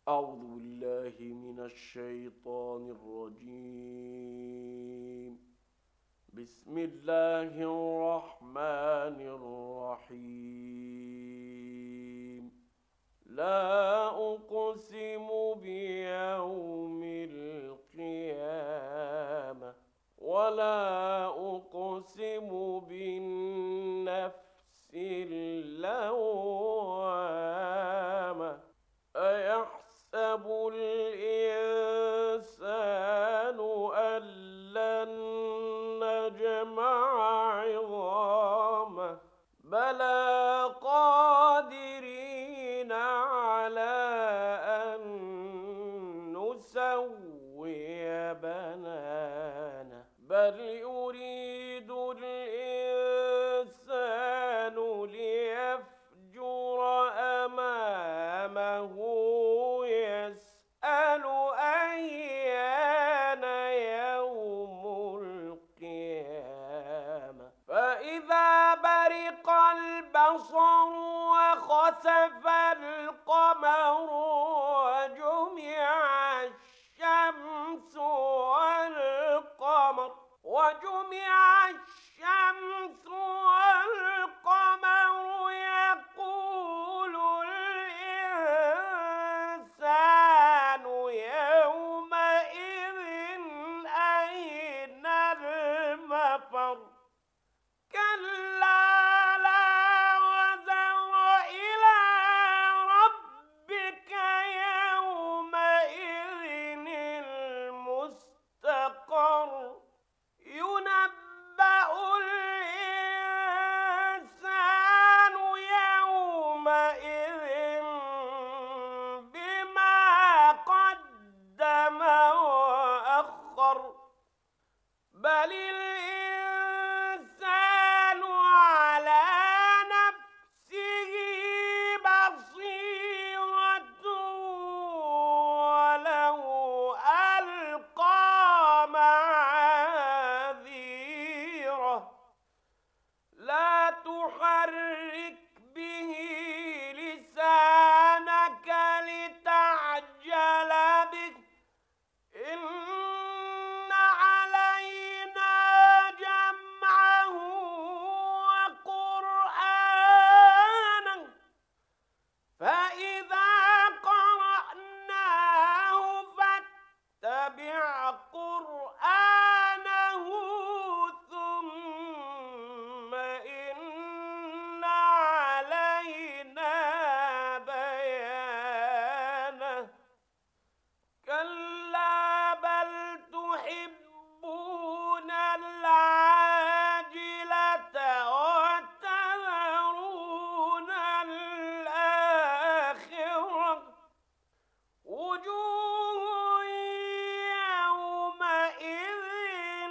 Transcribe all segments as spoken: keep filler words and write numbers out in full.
أعوذ بالله من الشيطان الرجيم. بسم الله الرحمن الرحيم. لا أقسم بيوم القيامة ولا أقسم بالنفس اللوامة. أيحسب الإنسان أن لن نجمع عظامه بلى قادرين على أن نسوي بنانه بل يريد الإنسان ليفجر أمامه يسأل أيان يوم القيامة فإذا برق البصر وخسف القمر وجمع الشمس والقمر وجمع الشمس والقمر يقول الإنسان يومئذ أين المفر كلا لا وزر إلى ربك يومئذ المستقر ينبأ الإنسان يومئذ بما قدم وأخر بل الإنسان على نفسه بصيرة ولو ألقى معاذيره لا تحرك به لسانك لتعجل به إن علينا جمعه وقرآنه فإذا قرأناه فاتبع قرآنه ثم إن علينا بيانه كلا بل تحبون العاجلة وتذرون الآخرة وجوه يومئذ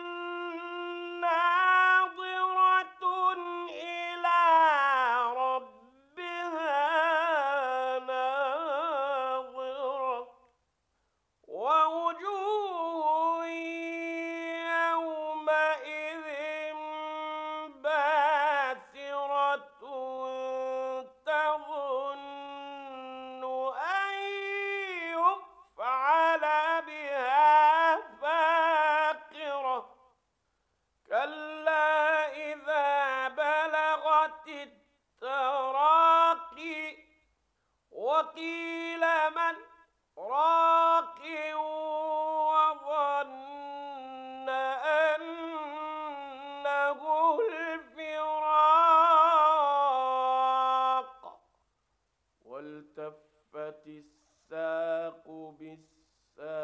ناظرة إلى ربها ناظرة ووجوه يومئذ باسرة تظن أن يفعل بها فاقرة كلا إذا بلغت التراقي وقيل من راق وظن أنه الفراق والتفت الساق بالساق